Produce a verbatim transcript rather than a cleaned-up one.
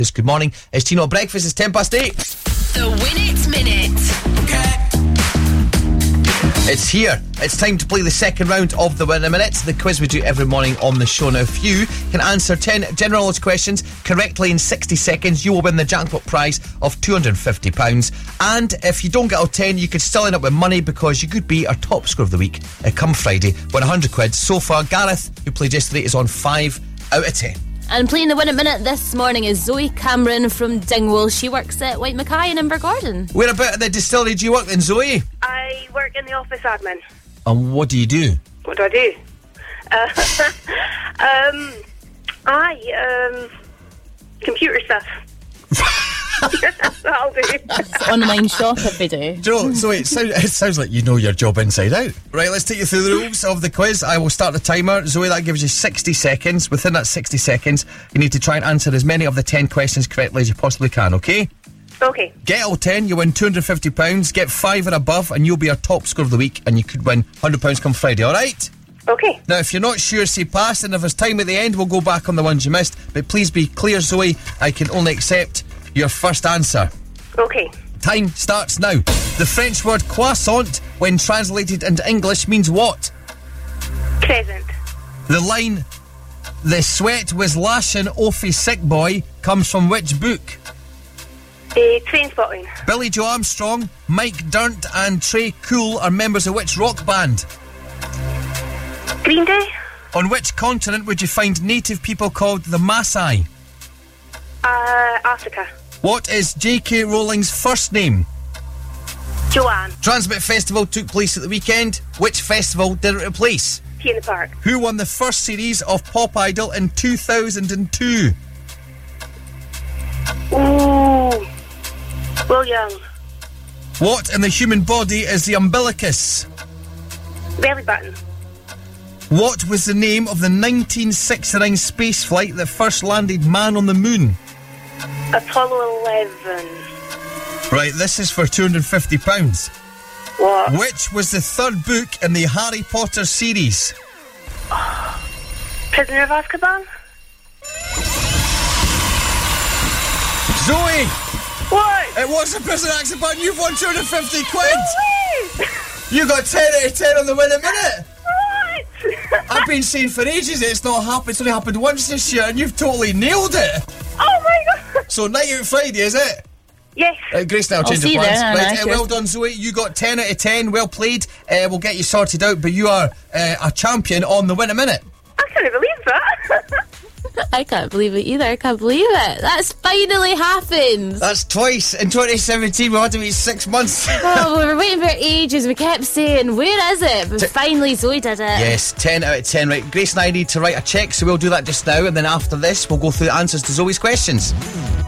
Good morning. It's Tino at breakfast. It's ten past eight. The Win It Minute. Okay. It's here. It's time to play the second round of the Win It Minute, the quiz we do every morning on the show. Now, if you can answer ten general knowledge questions correctly in sixty seconds, you will win the jackpot prize of two hundred fifty pounds. And if you don't get all ten, you could still end up with money because you could be our top scorer of the week uh, come Friday. Win one hundred quid. So far, Gareth, who played yesterday, is on five out of ten. And playing the Win It Minute this morning is Zoe Cameron from Dingwall. She works at White Mackay in Invergordon. Where about at the distillery do you work then, Zoe? I work in the office admin. And what do you do? What do I do? Uh, um, I, um, computer stuff. That's what I'll do. It's online shopping we do. Joe, so it sounds, it sounds like you know your job inside out. Right, let's take you through the rules of the quiz. I will start the timer. Zoe, that gives you sixty seconds. Within that sixty seconds, you need to try and answer as many of the ten questions correctly as you possibly can, okay? Okay. Get all ten, you win two hundred fifty pounds. Get five or above, and you'll be our top scorer of the week, and you could win one hundred pounds come Friday, alright? Okay. Now, if you're not sure, say pass, and if there's time at the end, we'll go back on the ones you missed. But please be clear, Zoe, I can only accept your first answer. Okay. Time starts now. The French word croissant, when translated into English, means what? Crescent. The line, the sweat was lashing off a sick boy, comes from which book? Uh, Train Spotting. Billy Joe Armstrong, Mike Dirnt and Trey Cool are members of which rock band? Green Day. On which continent would you find native people called the Maasai? Uh, Africa. What is J K Rowling's first name? Joanne. Transmit Festival took place at the weekend. Which festival did it replace? Tea in the Park. Who won the first series of Pop Idol in two thousand two? Ooh. Will Young. What in the human body is the umbilicus? Belly button. What was the name of the nineteen sixty-nine space flight that first landed man on the moon? Apollo eleven. Right, this is for two hundred fifty pounds. What? Which was the third book in the Harry Potter series? Oh. Prisoner of Azkaban? Zoe! What? It was the Prisoner of Azkaban. You've won two hundred fifty quid. No way. You got ten out of ten on the Win It Minute. What? I've been saying for ages it's not happened. It's only happened once this year and you've totally nailed it. Oh my god. So night out Friday, is it? Yes. Uh, Grace, now I'll change I'll the see plans. there, Right, no, uh, no, well done, Zoe. You got ten out of ten. Well played. Uh, we'll get you sorted out, but you are uh, a champion on the Win It Minute. I can't believe that. I can't believe it either. I can't believe it. That's finally happened. That's twice. In twenty seventeen, we had to wait six months. Oh, we were waiting for ages. We kept saying, where is it? But T- finally Zoe did it. Yes, ten out of ten. Right, Grace and I need to write a cheque, so we'll do that just now, and then after this, we'll go through the answers to Zoe's questions.